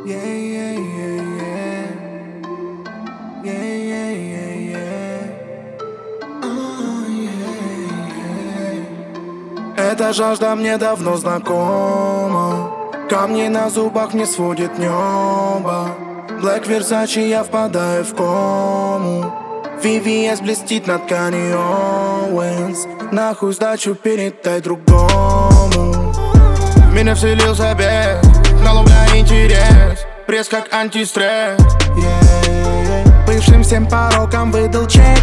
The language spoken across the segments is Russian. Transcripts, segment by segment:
Yeah, yeah, yeah, yeah. Yeah, yeah, yeah, yeah. Yeah, yeah. Эта жажда мне давно знакома. Камни на зубах мне сводит небо. Black Versace, я впадаю в кому. VVS блестит над Kanye Owens. Нахуй сдачу передай другому. В меня вселился бес, гнал бля интерес. Пресс как антистресс. Бывшим всем порокам выдал чек.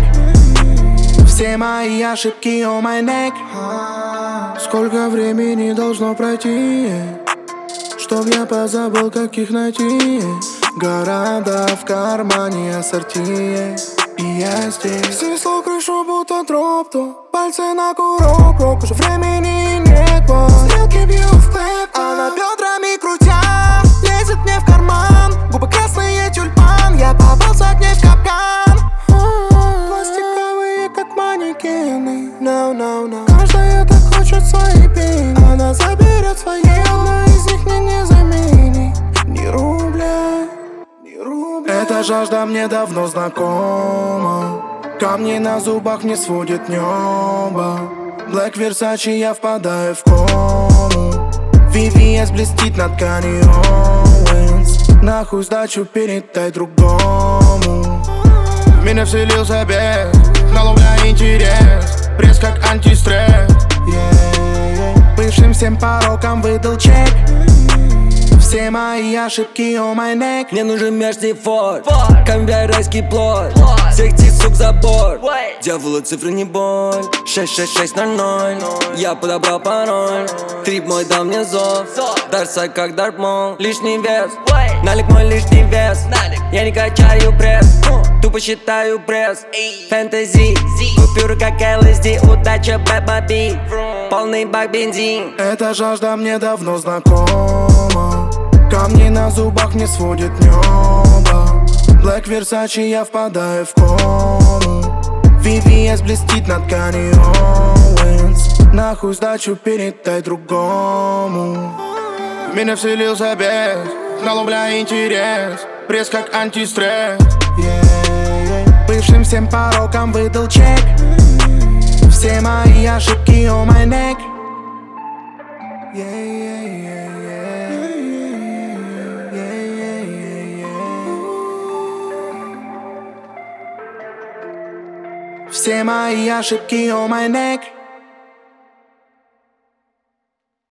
Все мои ошибки on my neck. Сколько времени должно пройти, чтоб я позабыл, как их найти. Города в кармане ассорти, и я здесь. Снесло крышу, будто дроп-топ. Пальцы на курок, рок, уже времени нет, вот. Стрелки бью в клетку, она бедрами крутя лезет мне в карман. Губы красные, тюльпан, я попался к ней в капкан. Пластиковые, как манекены. No, no, no. Каждая так хочет свои пени. Она заберет свои, но из них мне не заменит ни рубля, ни рубля. Эта жажда мне давно знакома. Камни на зубах мне сводит небо. Black Versace, я впадаю в кому. VVS блестит над Kanye Owens. Нахуй сдачу передай другому. В меня вселился бес, гнал бля интерес. Пресс как антистресс. Бывшим всем порокам выдал чек. Все мои ошибки on my neck. Мне нужен межный форт, камбай райский плод. Всех этих сук за борт. Дьяволу цифры не боль. 66600. Я подобрал пароль. Трип мой дал мне зов. Дарсай как Дарт Мол. Лишний вес, налик мой лишний вес. Я не качаю пресс, тупо считаю пресс. Фэнтези, купюры как LSD. Удача бэбаби, полный бак бензин. Эта жажда мне давно знакома. Камни на зубах мне сводит небо. Black Versace, я впадаю в кому. VVS блестит над Kanye Owens. Нахуй сдачу передай другому. В меня вселился бес, гнал бля интерес. Пресс как антистресс. Бывшим всем порокам выдал чек. Все мои ошибки on my neck. Все мои ошибки on my neck.